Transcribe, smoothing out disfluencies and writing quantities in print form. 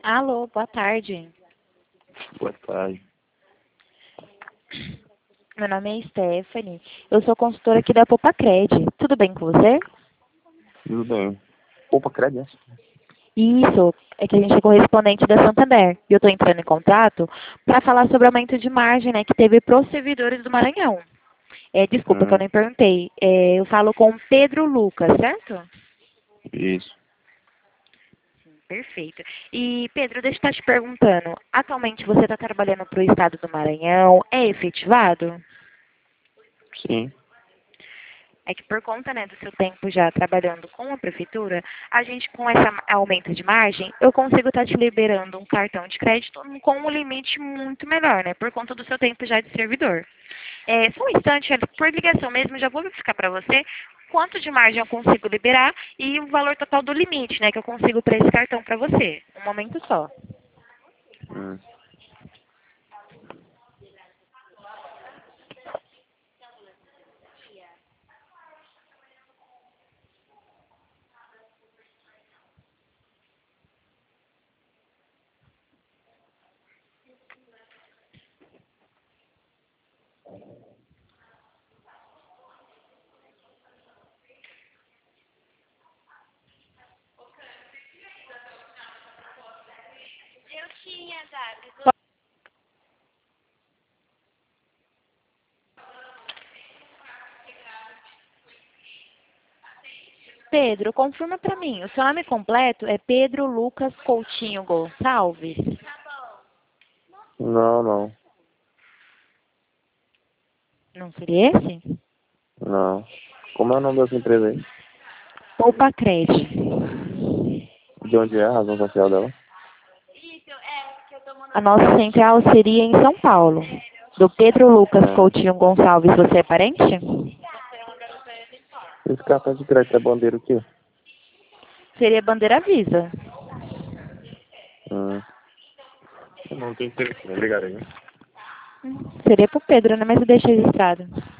Alô, boa tarde. Boa tarde. Meu nome é Stephanie. Eu sou consultora aqui da Popacred. Tudo bem com você? Tudo bem. Opa, crédito? Isso, é que a gente é correspondente da Santander. E eu estou entrando em contato para falar sobre o aumento de margem, né, que teve para os servidores do Maranhão. Desculpa que eu nem perguntei. Eu falo com o Pedro Lucas, certo? Isso. Perfeito. E, Pedro, deixa eu estar te perguntando. Atualmente você está trabalhando para o estado do Maranhão? É efetivado? Sim. É que por conta, né, do seu tempo já trabalhando com a prefeitura, a gente com esse aumento de margem, eu consigo estar te liberando um cartão de crédito com um limite muito melhor, né, por conta do seu tempo já de servidor. Só um instante, por ligação mesmo, já vou verificar para você quanto de margem eu consigo liberar e o valor total do limite, né, que eu consigo para esse cartão para você. Um momento só. Hum. Eu tinha dado. Pedro, confirma para mim. O seu nome completo é Pedro Lucas Coutinho Gonçalves? Não, não. Não seria esse? Não. Como é o nome dessa empresa aí? Popacred. De onde é a razão social dela? Isso, que eu tô A mandando. nossa central seria em São Paulo. Do Pedro Lucas Ah. Coutinho Gonçalves, você é parente? Esse cartão de crédito é bandeira o quê? Seria bandeira Visa. Hum. Não tem interesse. Obrigado aí. Seria pro Pedro, né? Mas eu deixei registrado.